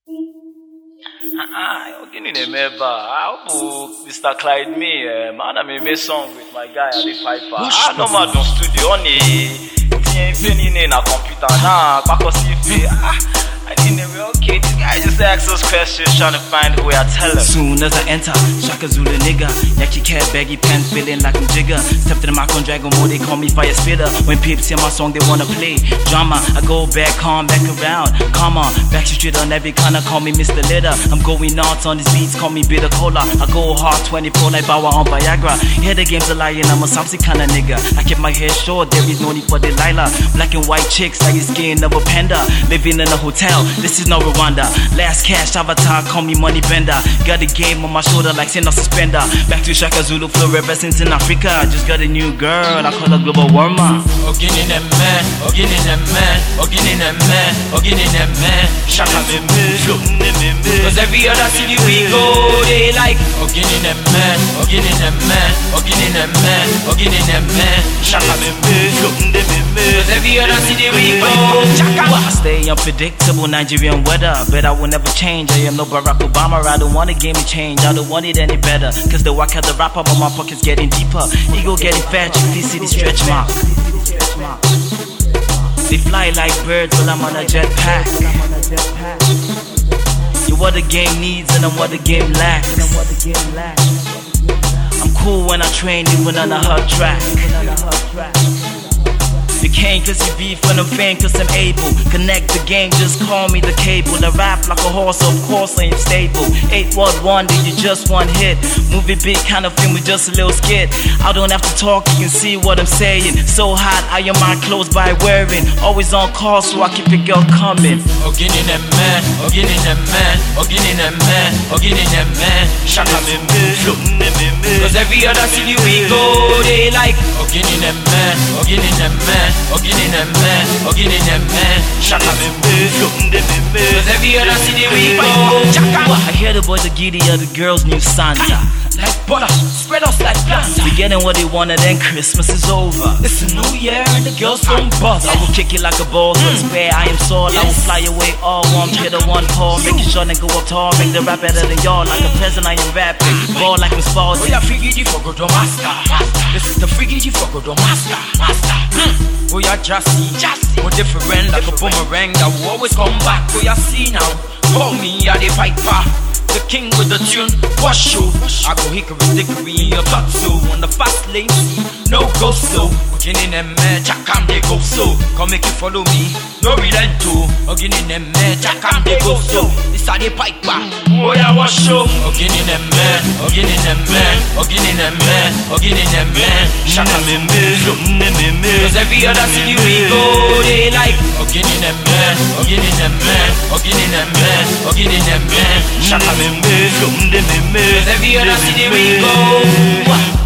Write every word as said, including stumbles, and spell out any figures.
Ah, I'm getting a member. I hope Mister Clyde me, man. I made a song with my guy at the Piper. I know my don't studio on it. Penny in a computer now. Back on C V. I didn't know, okay, this guy just asked us questions trying to find who I tell him. Soon as I enter, Shaka Zulu nigga. Yaki cat, baggy pants, feeling like I'm Jigger. Step to the mic on Dragon Mode, they call me Fire Spitter. When peeps hear my song, they wanna play drama. I go back, calm, back around. Come on, back to street on every corner, call me Mister Litter. I'm going nuts on these beats, call me Bitter Cola. I go hard twenty-four like Bawa on Viagra. Hear the game's a lion, I'm a Samsi kinda nigga. I keep my hair short, there is no need for Delilah. Black and white chicks, like the skin of a panda. Living in a hotel, this is no Rwanda. Last cash avatar, call me money bender. Got a game on my shoulder like Sena suspender. Back to Shaka Zulu flow ever since in Africa. I just got a new girl, I call her Global Warmer. Ogin in a man, Ogin in a man, Ogin in a man, Ogin in a man. Shaka Zulu. Cause every other city we go, they like Ogin in a man, Ogin in a man, Ogin in a man, Ogin in a man. Shaka Zulu. Cause every other city we go, I stay unpredictable Nigerian weather, but I will never change. I am no Barack Obama, I don't want to game me change. I don't want it any better, cause the work at the rapper, but my pockets getting deeper. Ego getting fat, you see the stretch mark. They fly like birds while I'm on a jetpack. You're what the game needs and I'm what the game lacks. I'm cool when I train, even on a hard track. You can't cause you beef when I'm fame cause I'm able. Connect the game, just call me the cable. I rap like a horse, of course I ain't stable. Eight word wonder, you just one hit. Movie big kind of film with just a little skit. I don't have to talk, you can see what I'm saying. So hot, I am my clothes by wearing. Always on call, so I keep a girl coming. Ogin in a man, Ogin in a man, Ogin in a man, Ogin in a man. Shaka Zulu. Cause every other city we go, they like Ogin in a man, Ogin in a man, Ogin in a man, Ogin in a man. Shaka Zulu. Cause every other city we go, I hear the boys are giddy of the girls' new Santa. like butter, spread us like plants. We getting what they want and then Christmas is over. It's a new year and the girls don't buzz. I will kick it like a ball, so it's where I am sold. I will fly away all one, hit a one call, making sure they go up tall, make the rap better than y'all. Like a peasant, I am rapping, ball like I'm spalding. Oh yeah, Friggy for good master. This is the Friggy for good master. Master. Oh yeah, Jassy, Jassy. More different like a boomerang that will always come back. Oh yeah, see now, call me at the Piper. The king with the tune, wash you. I go hickory dickory in your butt so on the fast lane, no go slow. Ogin in them man, Jackam they go slow. Come make you follow me, no relent to. Ogin in them man, Jackam they go slow. This are the Piper, oh yeah wash you. Ogin in them man, Ogin in them man, Ogin in them man, Ogin in them man. Shaka me me, cause every other city we go, they like Ogin in them man, Ogin in them man, Ogin in them man, Ogin in them man. Shaka me me, cause every other city we go.